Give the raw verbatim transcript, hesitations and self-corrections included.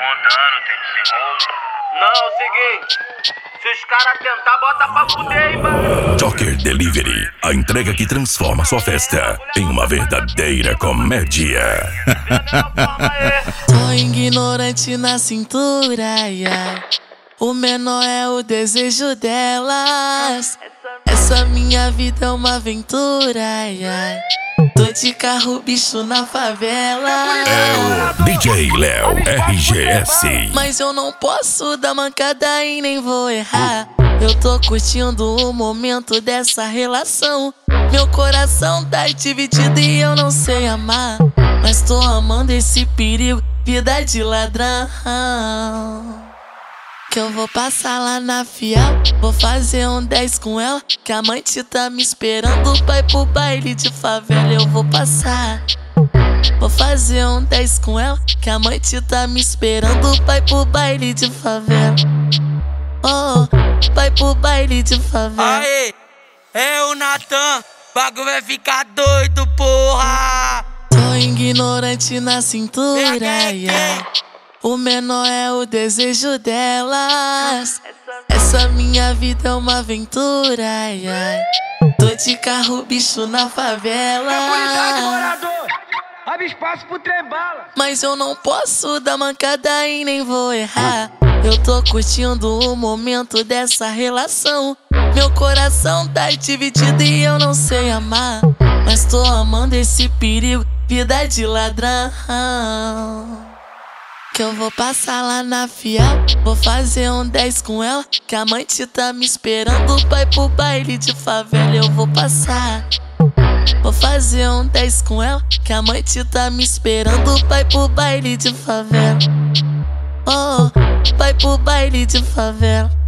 rondando, tem desenrolo. Não, é o seguinte, se os caras tentar, bota pra fuder aí, mano. Joker Delivery, a entrega que transforma sua festa em uma verdadeira comédia. Tô ignorante na cintura, ai. O menor é o desejo delas. Essa minha vida é uma aventura, ai, ai. Tô de carro, bicho, na favela. É o D J Léo R G S. Mas eu não posso dar mancada e nem vou errar. Eu tô curtindo o momento dessa relação. Meu coração tá dividido e eu não sei amar. Mas tô amando esse perigo, vida de ladrão. Que eu vou passar lá na Fiel, vou fazer um dez com ela, que a amante tá me esperando, vai pro baile de favela. Eu vou passar, vou fazer um dez com ela, que a amante tá me esperando, vai pro baile de favela. Oh, vai pro baile de favela. Aê, é o Natan, bagulho vai ficar doido, porra. Tô ignorante na cintura, ai, ai. O menor é o desejo delas. Essa minha vida é uma aventura, ai, ai. Tô de carro, bicho, na favela. Abre espaço pro trem-bala. Mas eu não posso dar mancada e nem vou errar. Eu tô curtindo o momento dessa relação. Meu coração tá dividido e eu não sei amar. Mas tô amando esse perigo, vida de ladrão. Que eu vou passar lá na Fiel, vou fazer um dez com ela, que a amante tá me esperando, vai pro baile de favela. Eu vou passar, vou fazer um dez com ela, que a amante tá me esperando, vai pro baile de favela. Oh, vai pro baile de favela.